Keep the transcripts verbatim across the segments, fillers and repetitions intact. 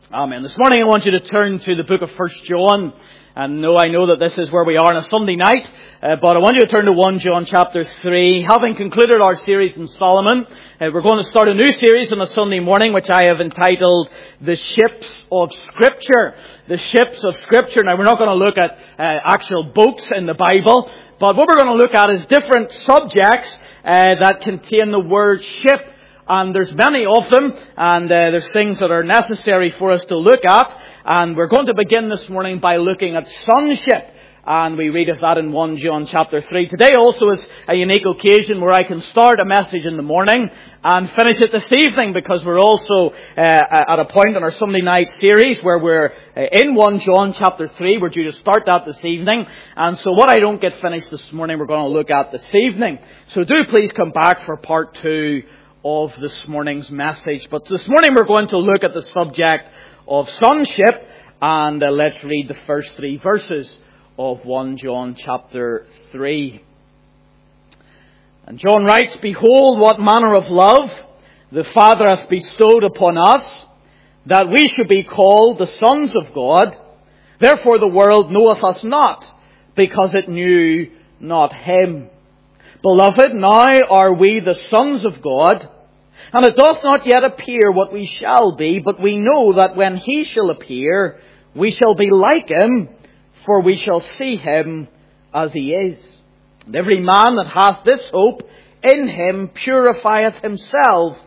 Amen. This morning I want you to turn to the book of First John. And no, I know that this is where we are on a Sunday night, uh, but I want you to turn to First John chapter three. Having concluded our series in Solomon, uh, we're going to start a new series on a Sunday morning, which I have entitled The Ships of Scripture. The Ships of Scripture. Now, we're not going to look at uh, actual boats in the Bible, but what we're going to look at is different subjects uh, that contain the word ship. And there's many of them, and uh, there's things that are necessary for us to look at. And we're going to begin this morning by looking at sonship. And we read of that in First John chapter three. Today also is a unique occasion where I can start a message in the morning and finish it this evening, because we're also uh, at a point in our Sunday night series where we're uh, in First John chapter three. We're due to start that this evening. And so what I don't get finished this morning, we're going to look at this evening. So do please come back for part two of this morning's message. But this morning we're going to look at the subject of sonship, and uh, let's read the first three verses of First John chapter three. And John writes, "Behold, what manner of love the Father hath bestowed upon us, that we should be called the sons of God. Therefore the world knoweth us not, because it knew not him. Beloved, now are we the sons of God, and it doth not yet appear what we shall be, but we know that when he shall appear, we shall be like him, for we shall see him as he is. And every man that hath this hope in him purifieth himself,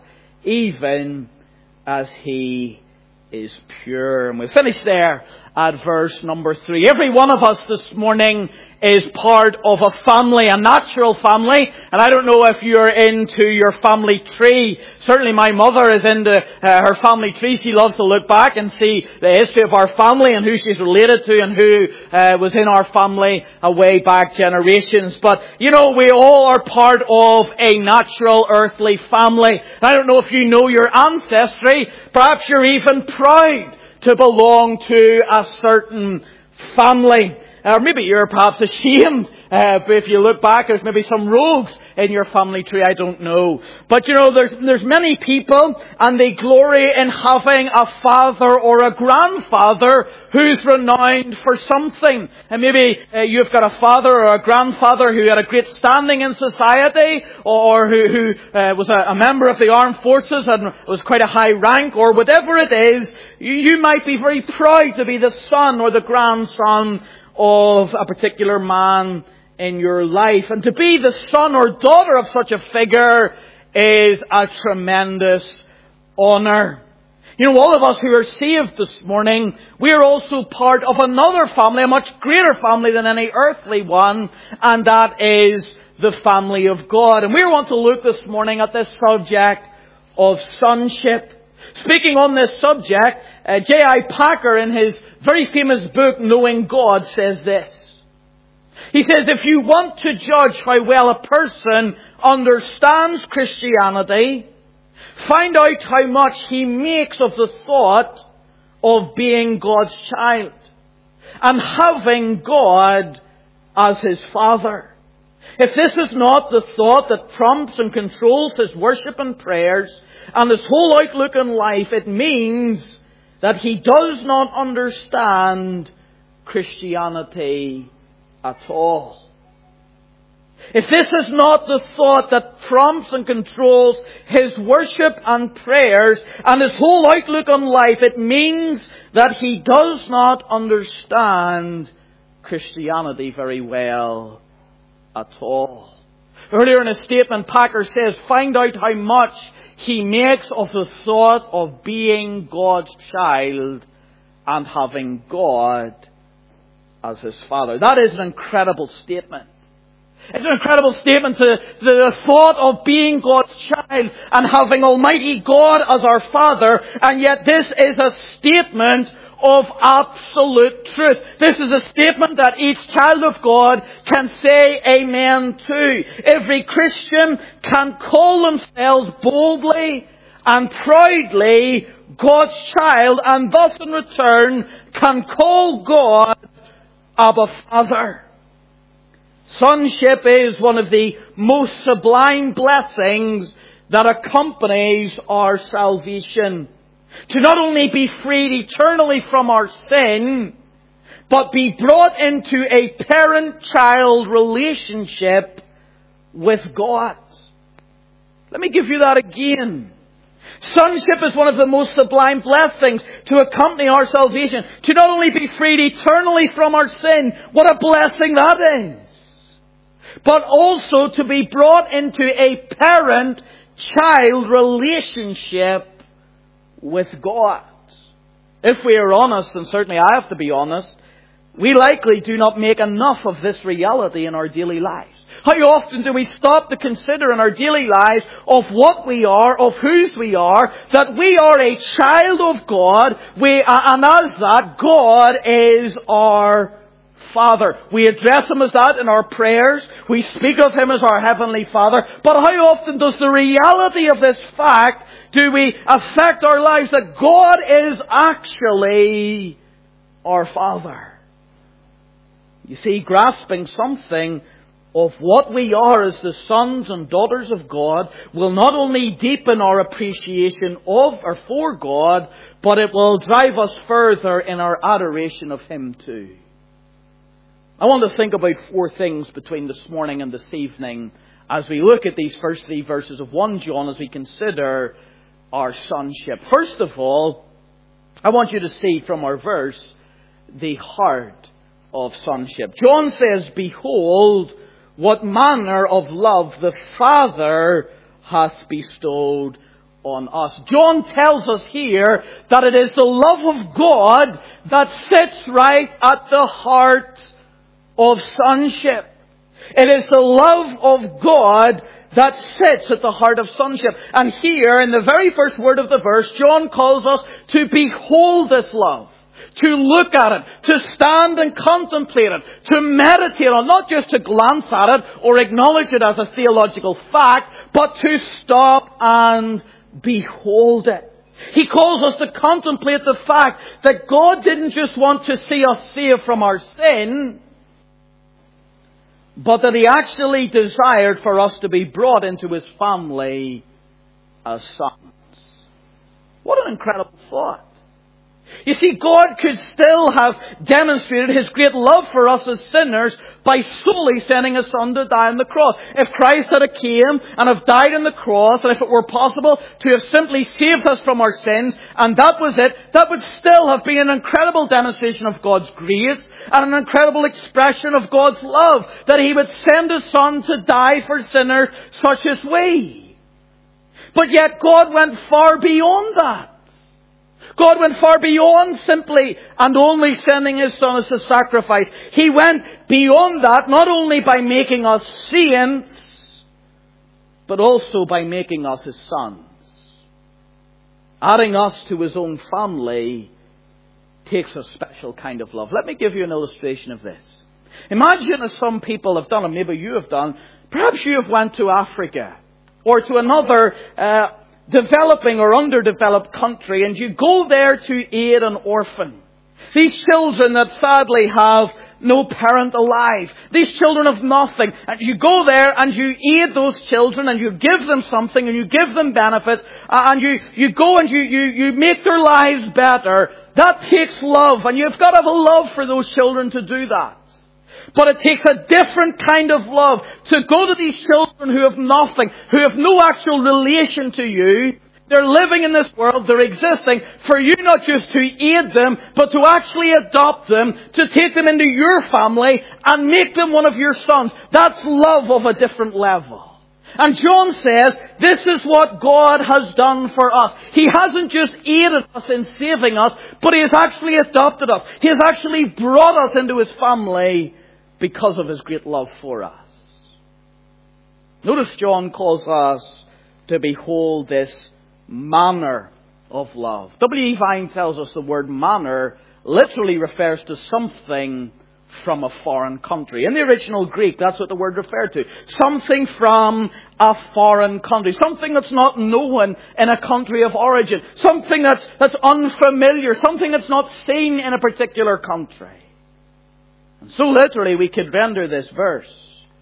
even as he is pure." And we finish there at verse number three. Every one of us this morning is part of a family, a natural family. And I don't know if you're into your family tree. Certainly my mother is into uh, her family tree. She loves to look back and see the history of our family and who she's related to and who uh, was in our family a way back generations. But, you know, we all are part of a natural earthly family. And I don't know if you know your ancestry. Perhaps you're even proud to belong to a certain family. Or maybe you're perhaps ashamed. Uh, if you look back, there's maybe some rogues in your family tree. I don't know. But you know, there's there's many people, and they glory in having a father or a grandfather who's renowned for something. And maybe uh, you've got a father or a grandfather who had a great standing in society, or who, who uh, was a, a member of the armed forces and was quite a high rank, or whatever it is. You, you might be very proud to be the son or the grandson of a particular man in your life. And to be the son or daughter of such a figure is a tremendous honour. You know, all of us who are saved this morning, we are also part of another family, a much greater family than any earthly one, and that is the family of God. And we want to look this morning at this subject of sonship. Speaking on this subject, uh, J I Packer, in his very famous book, Knowing God, says this. He says, if you want to judge how well a person understands Christianity, find out how much he makes of the thought of being God's child and having God as his Father. If this is not the thought that prompts and controls his worship and prayers and his whole outlook in life, it means that he does not understand Christianity at all. If this is not the thought that prompts and controls his worship and prayers and his whole outlook on life, it means that he does not understand Christianity very well at all. Earlier in a statement, Packer says, find out how much he makes of the thought of being God's child and having God as his Father. That is an incredible statement. It's an incredible statement to, to the thought of being God's child and having Almighty God as our Father. And yet this is a statement of absolute truth. This is a statement that each child of God can say amen to. Every Christian can call themselves boldly and proudly God's child, and thus in return can call God Abba Father. Sonship is one of the most sublime blessings that accompanies our salvation. To not only be freed eternally from our sin, but be brought into a parent-child relationship with God. Let me give you that again. Sonship is one of the most sublime blessings to accompany our salvation. To not only be freed eternally from our sin, what a blessing that is. But also to be brought into a parent-child relationship with God. If we are honest, and certainly I have to be honest, we likely do not make enough of this reality in our daily lives. How often do we stop to consider in our daily lives of what we are, of whose we are, that we are a child of God, we, and as that, God is our Father. We address Him as that in our prayers. We speak of Him as our Heavenly Father. But how often does the reality of this fact do we affect our lives that God is actually our Father? You see, grasping something of what we are as the sons and daughters of God will not only deepen our appreciation of or for God, but it will drive us further in our adoration of Him too. I want to think about four things between this morning and this evening as we look at these first three verses of First John as we consider our sonship. First of all, I want you to see from our verse the heart of sonship. John says, "Behold, what manner of love the Father hath bestowed on us." John tells us here that it is the love of God that sits right at the heart of sonship. It is the love of God that sits at the heart of sonship. And here, in the very first word of the verse, John calls us to behold this love. To look at it, to stand and contemplate it, to meditate on it, not just to glance at it or acknowledge it as a theological fact, but to stop and behold it. He calls us to contemplate the fact that God didn't just want to see us saved from our sin, but that He actually desired for us to be brought into His family as sons. What an incredible thought. You see, God could still have demonstrated His great love for us as sinners by solely sending His Son to die on the cross. If Christ had came and have died on the cross, and if it were possible to have simply saved us from our sins, and that was it, that would still have been an incredible demonstration of God's grace and an incredible expression of God's love, that He would send His Son to die for sinners such as we. But yet God went far beyond that. God went far beyond simply and only sending His Son as a sacrifice. He went beyond that, not only by making us saints, but also by making us His sons. Adding us to His own family takes a special kind of love. Let me give you an illustration of this. Imagine, as some people have done, and maybe you have done, perhaps you have went to Africa or to another uh, developing or underdeveloped country, and you go there to aid an orphan. These children that sadly have no parent alive. These children of nothing. And you go there and you aid those children and you give them something and you give them benefits and you, you go and you, you, you make their lives better. That takes love, and you've got to have a love for those children to do that. But it takes a different kind of love to go to these children who have nothing, who have no actual relation to you. They're living in this world, they're existing, for you not just to aid them, but to actually adopt them, to take them into your family and make them one of your sons. That's love of a different level. And John says, this is what God has done for us. He hasn't just aided us in saving us, but He has actually adopted us. He has actually brought us into His family because of His great love for us. Notice John calls us to behold this manner of love. W E Vine tells us the word manner literally refers to something from a foreign country. In the original Greek, that's what the word referred to. Something from a foreign country. Something that's not known in a country of origin. Something that's, that's unfamiliar. Something that's not seen in a particular country. And so literally we could render this verse,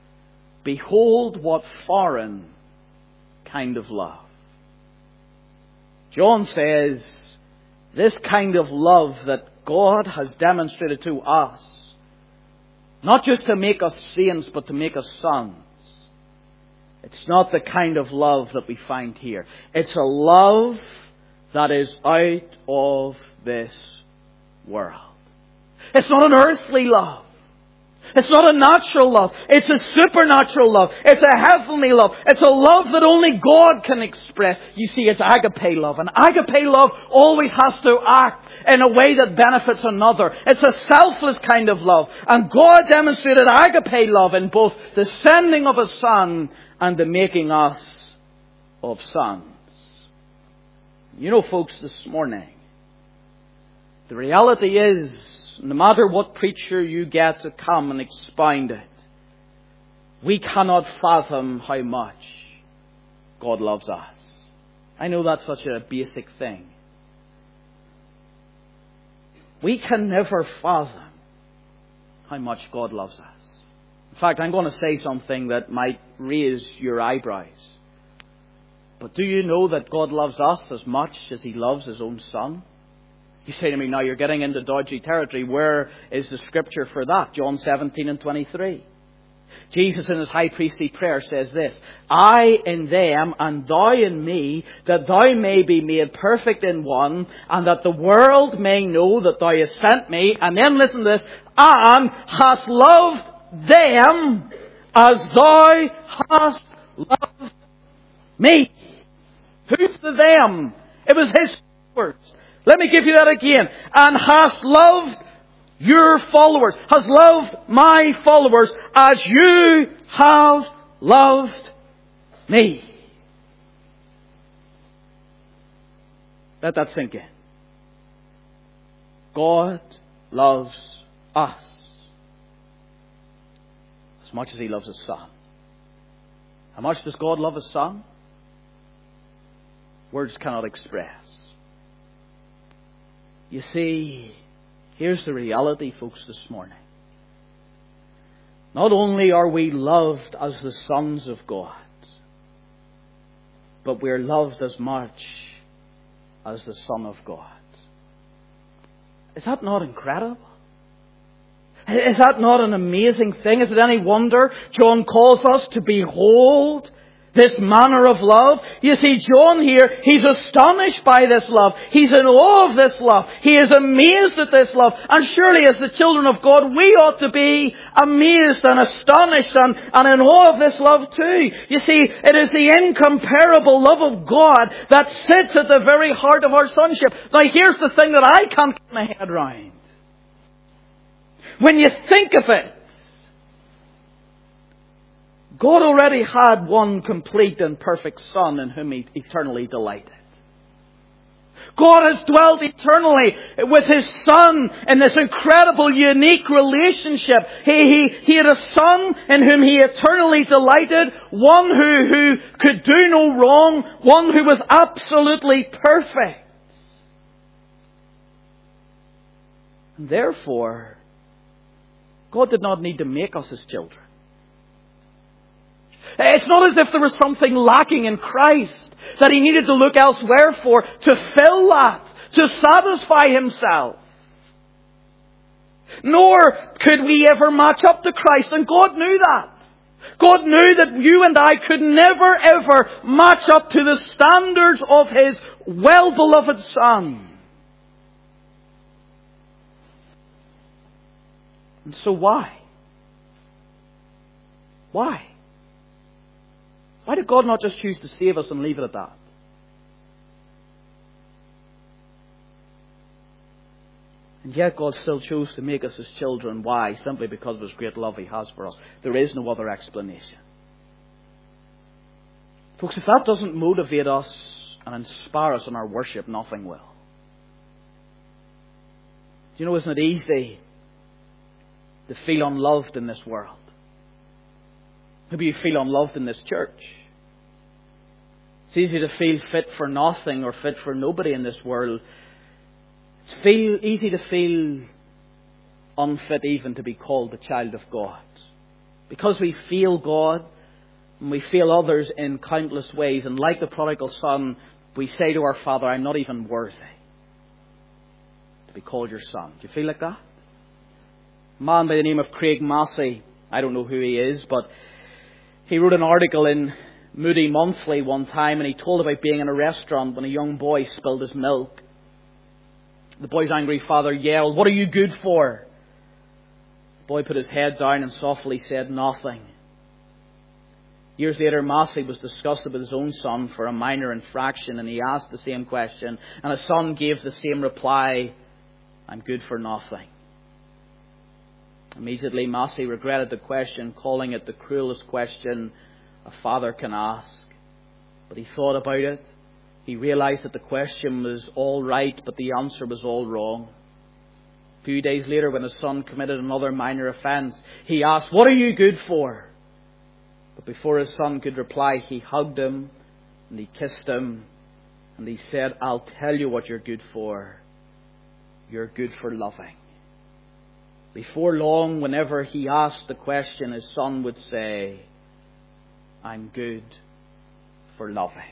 behold what foreign kind of love. John says, this kind of love that God has demonstrated to us, not just to make us saints, but to make us sons, it's not the kind of love that we find here. It's a love that is out of this world. It's not an earthly love. It's not a natural love. It's a supernatural love. It's a heavenly love. It's a love that only God can express. You see, it's agape love. And agape love always has to act in a way that benefits another. It's a selfless kind of love. And God demonstrated agape love in both the sending of His Son and the making us of sons. You know, folks, this morning, the reality is, no matter what preacher you get to come and expound it, we cannot fathom how much God loves us. I know that's such a basic thing. We can never fathom how much God loves us. In fact, I'm going to say something that might raise your eyebrows. But do you know that God loves us as much as He loves His own Son? You say to me, now you're getting into dodgy territory. Where is the scripture for that? John seventeen and twenty-three. Jesus in His high priestly prayer says this, I in them and thou in me, that thou may be made perfect in one, and that the world may know that thou hast sent me. And then listen to this, and hast loved them as thou hast loved me. Who's the them? It was His words. Let me give you that again. And hast loved your followers, has loved my followers as you have loved me. Let that sink in. God loves us as much as He loves His Son. How much does God love His Son? Words cannot express. You see, here's the reality, folks, this morning. Not only are we loved as the sons of God, but we're loved as much as the Son of God. Is that not incredible? Is that not an amazing thing? Is it any wonder John calls us to behold this manner of love? You see, John here, he's astonished by this love. He's in awe of this love. He is amazed at this love. And surely as the children of God, we ought to be amazed and astonished and, and in awe of this love too. You see, it is the incomparable love of God that sits at the very heart of our sonship. Now here's the thing that I can't get my head around. When you think of it, God already had one complete and perfect Son in whom He eternally delighted. God has dwelt eternally with His Son in this incredible, unique relationship. He, he, he had a Son in whom He eternally delighted, one who, who could do no wrong, one who was absolutely perfect. And therefore, God did not need to make us His children. It's not as if there was something lacking in Christ that He needed to look elsewhere for to fill that, to satisfy Himself. Nor could we ever match up to Christ, and God knew that. God knew that you and I could never ever match up to the standards of His well-beloved Son. And so why? Why? Why did God not just choose to save us and leave it at that? And yet God still chose to make us His children. Why? Simply because of His great love He has for us. There is no other explanation. Folks, if that doesn't motivate us and inspire us in our worship, nothing will. Do you know, isn't it easy to feel unloved in this world? Maybe you feel unloved in this church. It's easy to feel fit for nothing or fit for nobody in this world. It's feel, easy to feel unfit even to be called a child of God. Because we feel God and we feel others in countless ways. And like the prodigal son, we say to our Father, I'm not even worthy. to be called your son. Do you feel like that? A man by the name of Craig Massey, I don't know who he is, but he wrote an article in Moody Monthly one time, and he told about being in a restaurant when a young boy spilled his milk. The boy's angry father yelled, "What are you good for?" The boy put his head down and softly said, "Nothing." Years later, Massey was disgusted with his own son for a minor infraction, and he asked the same question, and his son gave the same reply, "I'm good for nothing." Immediately, Massey regretted the question, calling it the cruelest question a father can ask. But he thought about it. He realized that the question was all right, but the answer was all wrong. A few days later, when his son committed another minor offence, he asked, "What are you good for?" But before his son could reply, he hugged him and he kissed him and he said, "I'll tell you what you're good for. You're good for loving." Before long, whenever he asked the question, his son would say, "I'm good for loving."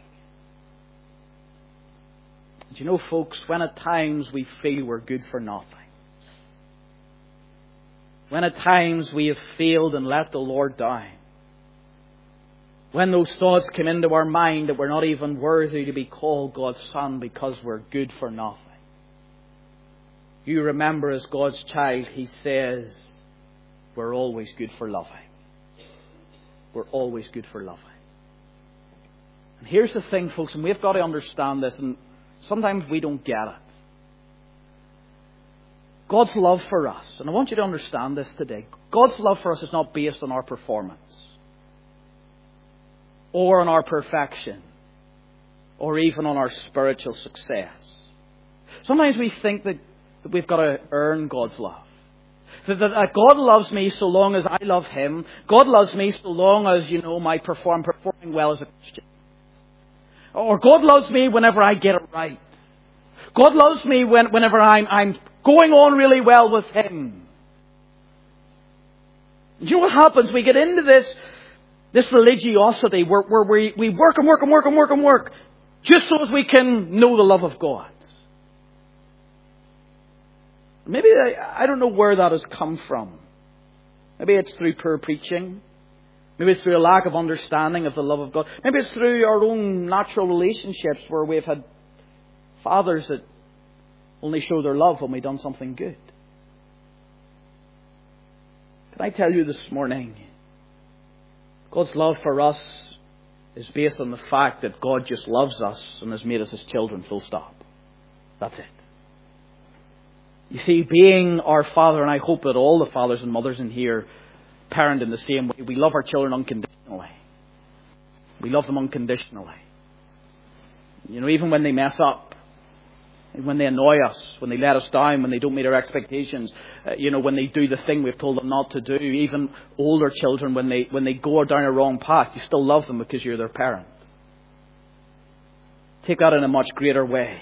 Do you know, folks, when at times we feel we're good for nothing, when at times we have failed and let the Lord down, when those thoughts come into our mind that we're not even worthy to be called God's son because we're good for nothing, you remember, as God's child, He says, we're always good for loving. We're always good for loving. And here's the thing, folks, and we've got to understand this, and sometimes we don't get it. God's love for us, and I want you to understand this today, God's love for us is not based on our performance, or on our perfection, or even on our spiritual success. Sometimes we think that that we've got to earn God's love. That, that, that God loves me so long as I love Him. God loves me so long as, you know, my perform, performing well as a Christian. Or God loves me whenever I get it right. God loves me when, whenever I'm, I'm going on really well with Him. Do you know what happens? We get into this, this religiosity where, where we, we work and work and work and work and work just so as we can know the love of God. Maybe, I don't know where that has come from. Maybe it's through poor preaching. Maybe it's through a lack of understanding of the love of God. Maybe it's through our own natural relationships where we've had fathers that only show their love when we've done something good. Can I tell you this morning, God's love for us is based on the fact that God just loves us and has made us His children, full stop. That's it. You see, being our Father, and I hope that all the fathers and mothers in here parent in the same way. We love our children unconditionally. We love them unconditionally. You know, even when they mess up, when they annoy us, when they let us down, when they don't meet our expectations, uh, you know, when they do the thing we've told them not to do, even older children, when they when they go down a wrong path, you still love them because you're their parent. Take that in a much greater way.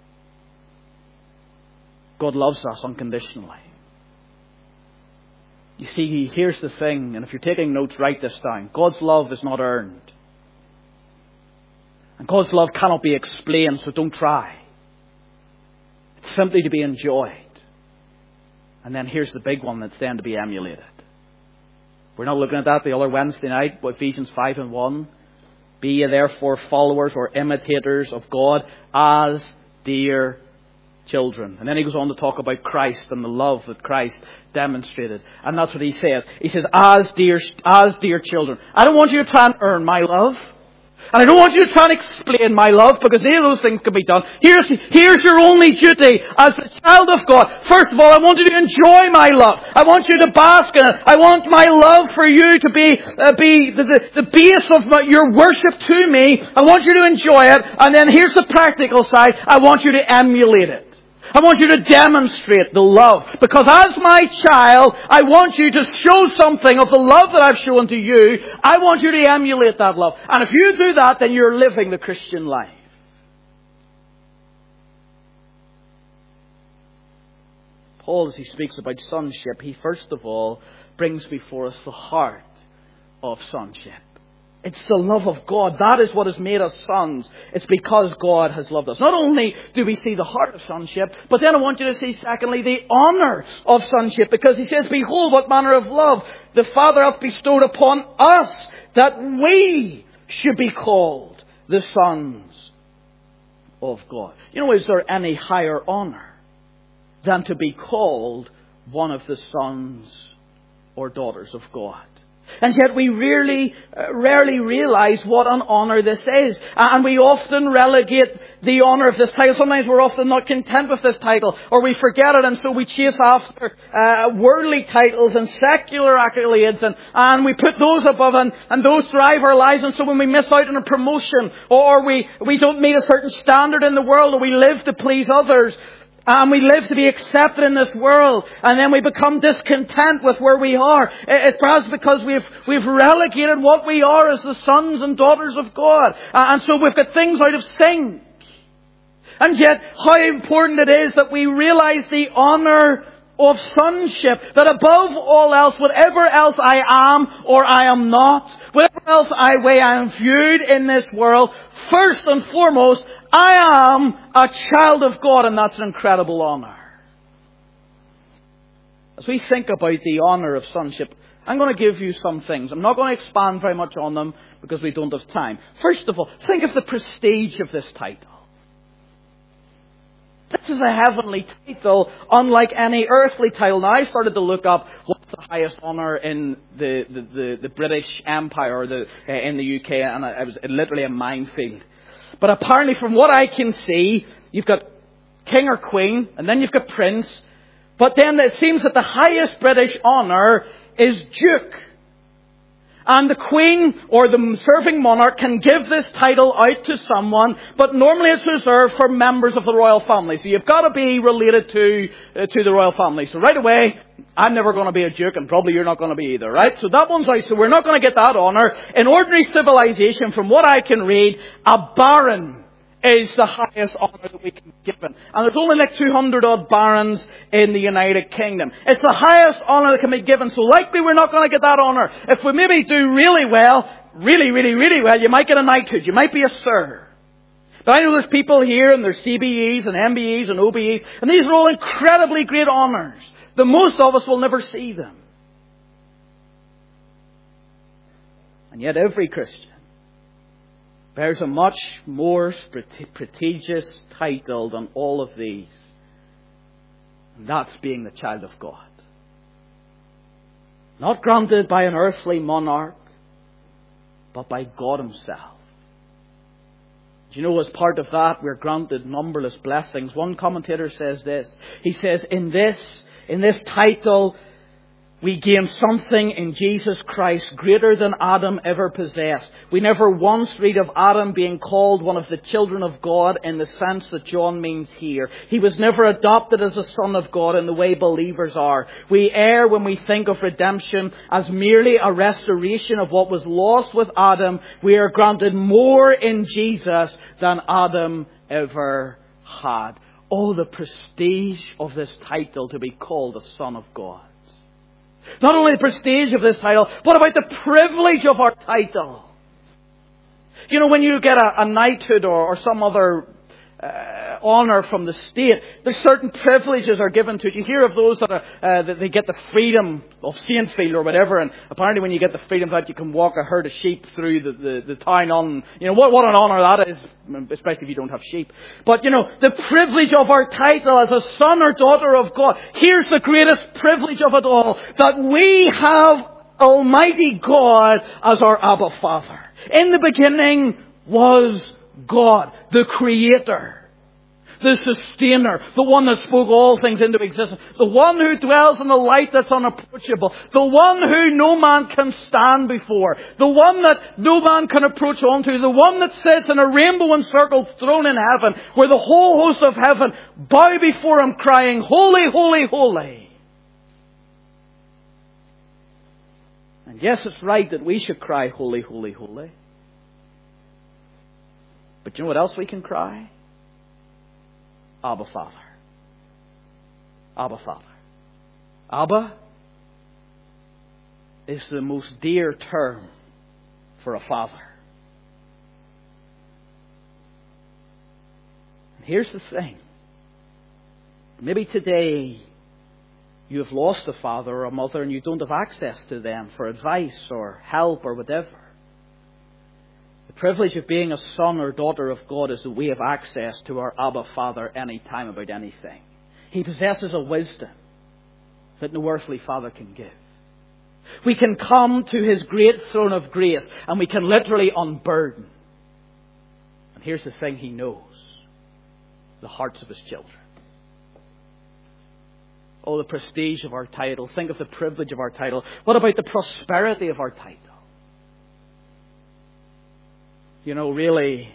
God loves us unconditionally. You see, here's the thing, and if you're taking notes, write this down. God's love is not earned. And God's love cannot be explained, so don't try. It's simply to be enjoyed. And then here's the big one that's then to be emulated. We're not looking at that the other Wednesday night, but Ephesians five and one. Be ye therefore followers or imitators of God as dear children. And then he goes on to talk about Christ and the love that Christ demonstrated. And that's what he says. He says, as dear, as dear children. I don't want you to try and earn my love. And I don't want you to try and explain my love, because neither of those things can be done. Here's, here's your only duty as a child of God. First of all, I want you to enjoy my love. I want you to bask in it. I want my love for you to be, uh, be the, the, the base of my, your worship to me. I want you to enjoy it. And then here's the practical side. I want you to emulate it. I want you to demonstrate the love. Because as my child, I want you to show something of the love that I've shown to you. I want you to emulate that love. And if you do that, then you're living the Christian life. Paul, as he speaks about sonship, he first of all brings before us the heart of sonship. It's the love of God. That is what has made us sons. It's because God has loved us. Not only do we see the heart of sonship, but then I want you to see, secondly, the honour of sonship. Because he says, behold, what manner of love the Father hath bestowed upon us, that we should be called the sons of God. You know, is there any higher honour than to be called one of the sons or daughters of God? And yet we rarely, uh, rarely realise what an honour this is. And we often relegate the honour of this title. Sometimes we're often not content with this title, or we forget it, and so we chase after uh, worldly titles and secular accolades, and, and we put those above, and, and those drive our lives. And so when we miss out on a promotion, or we, we don't meet a certain standard in the world, or we live to please others, and we live to be accepted in this world, and then we become discontent with where we are. It's perhaps because we've we've relegated what we are as the sons and daughters of God. And so we've got things out of sync. And yet, how important it is that we realize the honour of sonship. That above all else, whatever else I am or I am not, whatever else I way I am viewed in this world, first and foremost, I am a child of God, and that's an incredible honour. As we think about the honour of sonship, I'm going to give you some things. I'm not going to expand very much on them because we don't have time. First of all, think of the prestige of this title. This is a heavenly title, unlike any earthly title. Now, I started to look up what's the highest honour in the, the, the, the British Empire, or the, uh, in the U K, and it was literally a minefield. But apparently, from what I can see, you've got king or queen, and then you've got prince. But then it seems that the highest British honour is duke. And the queen or the serving monarch can give this title out to someone, but normally it's reserved for members of the royal family. So you've got to be related to uh, to the royal family. So right away, I'm never going to be a duke, and probably you're not going to be either, right? So that one's out. So we're not going to get that honour. In ordinary civilization, from what I can read, a baron is the highest honour that we can be given. And there's only like two hundred odd barons in the United Kingdom. It's the highest honour that can be given. So likely we're not going to get that honour. If we maybe do really well, really, really, really well, you might get a knighthood. You might be a sir. But I know there's people here, and there's C B Es and M B Es and O B Es, and these are all incredibly great honours. The most of us will never see them. And yet every Christian bears a much more prestigious title than all of these. And that's being the child of God. Not granted by an earthly monarch, but by God Himself. Do you know, as part of that, we're granted numberless blessings. One commentator says this. He says, in this, in this title, we gain something in Jesus Christ greater than Adam ever possessed. We never once read of Adam being called one of the children of God in the sense that John means here. He was never adopted as a son of God in the way believers are. We err when we think of redemption as merely a restoration of what was lost with Adam. We are granted more in Jesus than Adam ever had. Oh, the prestige of this title, to be called a son of God. Not only the prestige of this title, but about the privilege of our title. You know, when you get a, a knighthood or, or some other uh, honour from the state, there's certain privileges are given to it. You hear of those that, are, uh, that they get the freedom of Saintfield or whatever, and apparently when you get the freedom that you can walk a herd of sheep through the, the, the town on, you know, what, what an honour that is, especially if you don't have sheep. But, you know, the privilege of our title as a son or daughter of God. Here's the greatest privilege of it all, that we have Almighty God as our Abba Father. In the beginning was God, the Creator, the Sustainer, the one that spoke all things into existence, the one who dwells in the light that's unapproachable, the one who no man can stand before, the one that no man can approach onto, the one that sits in a rainbow-encircled throne in heaven, where the whole host of heaven bow before Him crying, Holy, holy, holy. And yes, it's right that we should cry, Holy, holy, holy. But you know what else we can cry? Abba Father. Abba Father. Abba is the most dear term for a father. And here's the thing. Maybe today you have lost a father or a mother and you don't have access to them for advice or help or whatever. The privilege of being a son or daughter of God is that we have access to our Abba Father any time about anything. He possesses a wisdom that no earthly father can give. We can come to His great throne of grace and we can literally unburden. And here's the thing, He knows the hearts of His children. Oh, the prestige of our title. Think of the privilege of our title. What about the prosperity of our title? You know, really,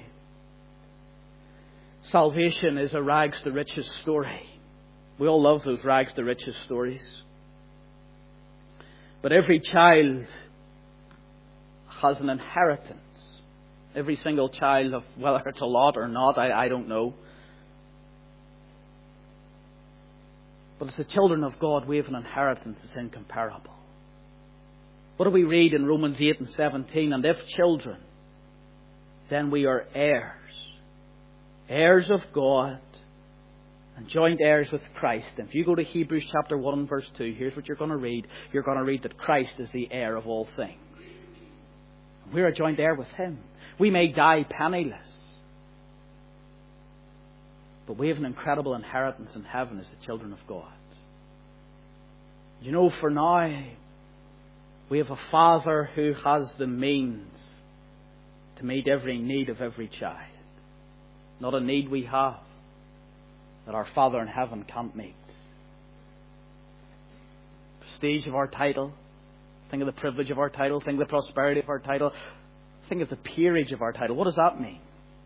salvation is a rags to riches story. We all love those rags to riches stories. But every child has an inheritance. Every single child, of whether it's a lot or not, I, I don't know. But as the children of God, we have an inheritance that's incomparable. What do we read in Romans eight and seventeen? And if children, then we are heirs. Heirs of God and joint heirs with Christ. And if you go to Hebrews chapter one and verse two, here's what you're going to read. You're going to read that Christ is the heir of all things. We're a joint heir with Him. We may die penniless, but we have an incredible inheritance in heaven as the children of God. You know, for now, we have a Father who has the means to meet every need of every child. Not a need we have that our Father in heaven can't meet. Prestige of our title. Think of the privilege of our title. Think of the prosperity of our title. Think of the peerage of our title. What does that mean?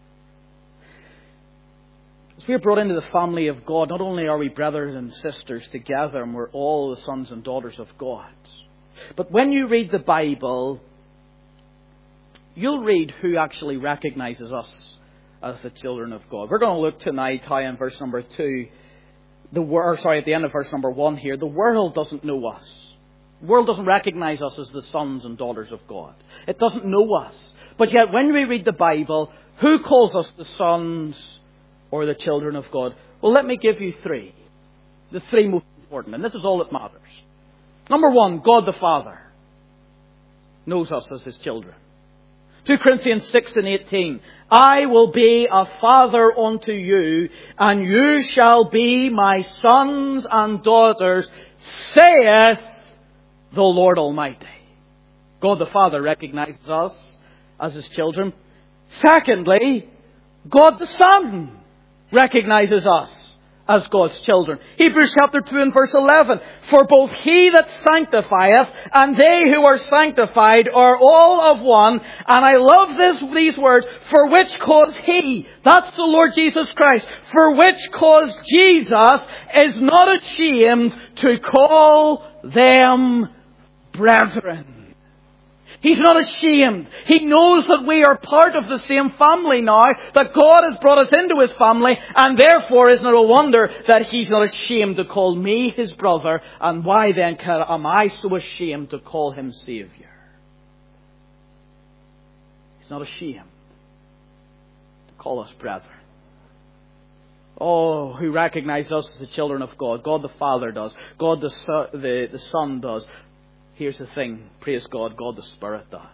As we are brought into the family of God, not only are we brothers and sisters together and we're all the sons and daughters of God, but when you read the Bible, you'll read who actually recognizes us as the children of God. We're going to look tonight how in verse number two, the or sorry, at the end of verse number one here, the world doesn't know us. The world doesn't recognize us as the sons and daughters of God. It doesn't know us. But yet when we read the Bible, who calls us the sons or the children of God? Well, let me give you three. The three most important. And this is all that matters. Number one, God the Father knows us as His children. Second Corinthians six and eighteen. I will be a father unto you, and you shall be my sons and daughters, saith the Lord Almighty. God the Father recognizes us as His children. Secondly, God the Son recognizes us as God's children. Hebrews chapter two and verse eleven. For both He that sanctifieth and they who are sanctified are all of one. And I love this, these words. For which cause He, that's the Lord Jesus Christ, for which cause Jesus is not ashamed to call them brethren. He's not ashamed. He knows that we are part of the same family now, that God has brought us into His family, and therefore is not a wonder that He's not ashamed to call me His brother. And why then can, am I so ashamed to call Him Saviour? He's not ashamed to call us brethren. Oh, who recognize us as the children of God. God the Father does. God the, the, the Son does. Here's the thing, praise God, God the Spirit does.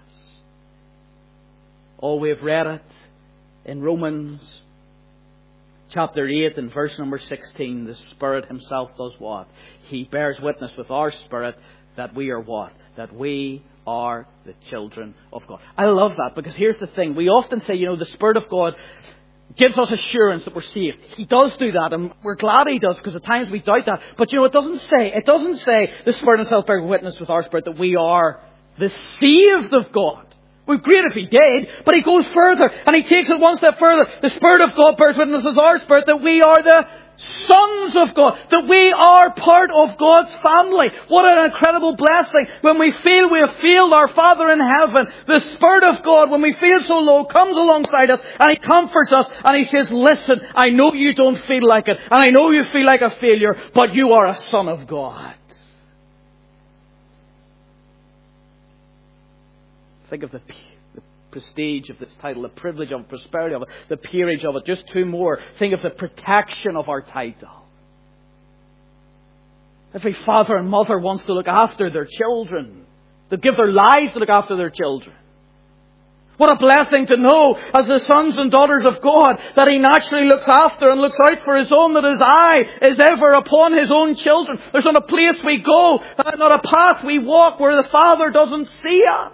Oh, we've read it in Romans chapter eight and verse number sixteen. The Spirit Himself does what? He bears witness with our spirit that we are what? That we are the children of God. I love that, because here's the thing. We often say, you know, the Spirit of God gives us assurance that we're saved. He does do that, and we're glad He does, because at times we doubt that. But you know, it doesn't say, it doesn't say the Spirit Himself bears witness with our spirit that we are the saved of God. Well, great if He did, but He goes further, and He takes it one step further. The Spirit of God bears witness with our spirit that we are the sons of God, that we are part of God's family. What an incredible blessing. When we feel we have failed our Father in heaven, the Spirit of God, when we feel so low, comes alongside us and He comforts us and He says, listen, I know you don't feel like it, and I know you feel like a failure, but you are a son of God. Think of the, the prestige of this title, the privilege of it, prosperity of it, the peerage of it. Just two more. Think of the protection of our title. Every father and mother wants to look after their children. They give their lives to look after their children. What a blessing to know, as the sons and daughters of God, that He naturally looks after and looks out for His own, that His eye is ever upon His own children. There's not a place we go, not a path we walk where the Father doesn't see us.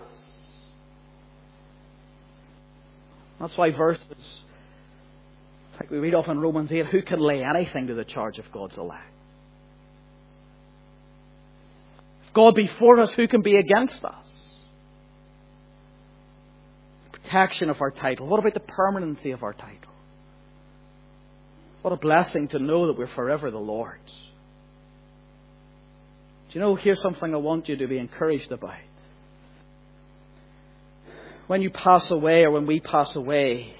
That's why verses, like we read off in Romans eight, who can lay anything to the charge of God's elect? If God be for us, who can be against us? Protection of our title. What about the permanency of our title? What a blessing to know that we're forever the Lord's. Do you know, here's something I want you to be encouraged about. When you pass away, or when we pass away,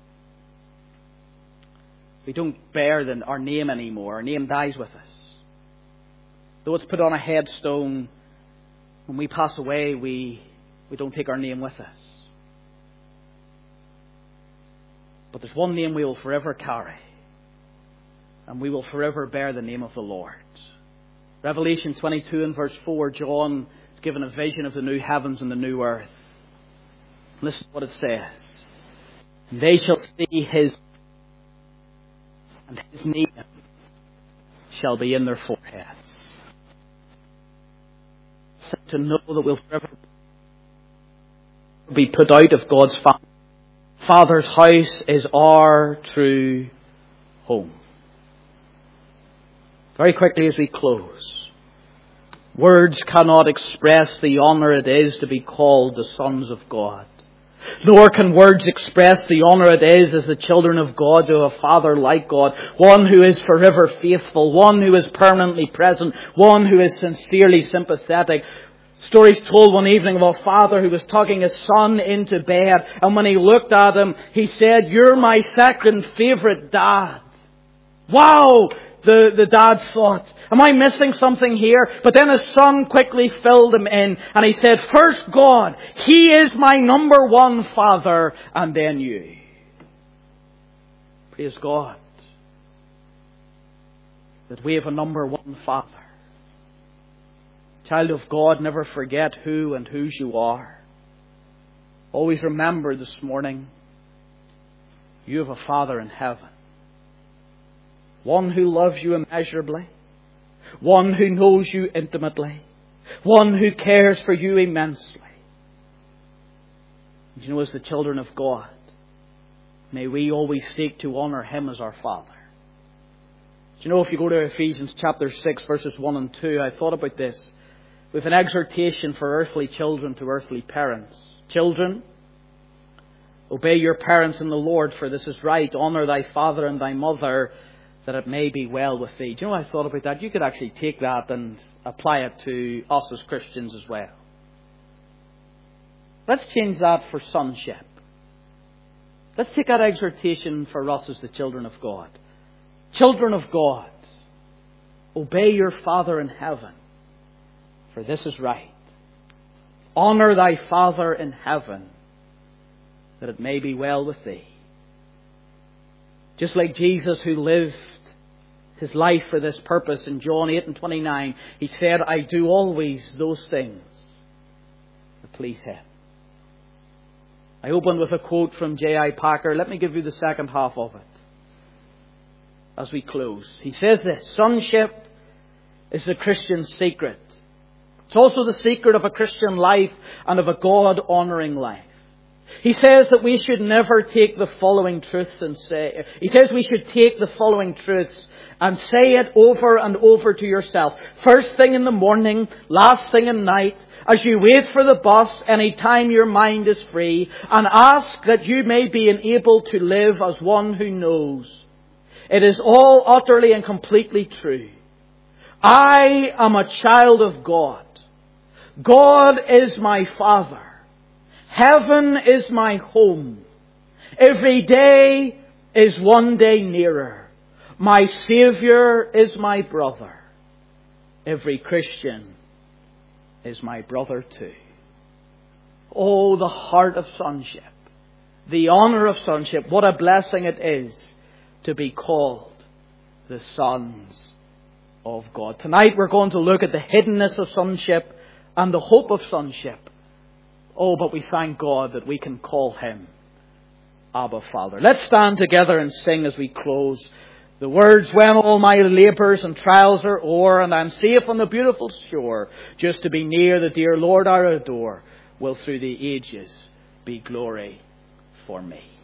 we don't bear the, our name anymore. Our name dies with us. Though it's put on a headstone, when we pass away, we, we don't take our name with us. But there's one name we will forever carry, and we will forever bear the name of the Lord. Revelation twenty-two and verse four, John is given a vision of the new heavens and the new earth. Listen to what it says. They shall see His, and His name shall be in their foreheads. So to know that we'll forever be put out of God's family. Father's house is our true home. Very quickly as we close. Words cannot express the honour it is to be called the sons of God. Nor can words express the honour it is as the children of God to a Father like God. One who is forever faithful. One who is permanently present. One who is sincerely sympathetic. Stories told one evening of a father who was tucking his son into bed, and when he looked at him, he said, "You're my second favourite dad." Wow! The, the dad thought, am I missing something here? But then his son quickly filled him in, and he said, "First God, He is my number one father, and then you." Praise God that we have a number one father. Child of God, never forget who and whose you are. Always remember this morning, you have a Father in heaven. One who loves you immeasurably. One who knows you intimately. One who cares for you immensely. And you know, as the children of God, may we always seek to honour Him as our Father. Do you know, if you go to Ephesians chapter six, verses one and two, I thought about this. With an exhortation for earthly children to earthly parents. Children, obey your parents in the Lord, for this is right. Honour thy father and thy mother, that it may be well with thee. Do you know what I thought about that? You could actually take that and apply it to us as Christians as well. Let's change that for sonship. Let's take that exhortation for us as the children of God. Children of God, obey your Father in heaven, for this is right. Honour thy Father in heaven, that it may be well with thee. Just like Jesus, who lived His life for this purpose in John eight and twenty-nine, He said, "I do always those things that please Him." I opened with a quote from J I Packer. Let me give you the second half of it as we close. He says this: sonship is the Christian's secret. It's also the secret of a Christian life and of a God-honouring life. He says that we should never take the following truths and say, he says we should take the following truths and say it over and over to yourself. First thing in the morning, last thing at night, as you wait for the bus, any time your mind is free, and ask that you may be enabled to live as one who knows. It is all utterly and completely true. I am a child of God. God is my Father. Heaven is my home. Every day is one day nearer. My Saviour is my brother. Every Christian is my brother too. Oh, the heart of sonship. the honour of sonship. What a blessing it is to be called the sons of God. Tonight we're going to look at the hiddenness of sonship and the hope of sonship. Oh, but we thank God that we can call Him Abba Father. Let's stand together and sing as we close. The words, when all my labours and trials are o'er, and I'm safe on the beautiful shore, just to be near the dear Lord I adore, will through the ages be glory for me.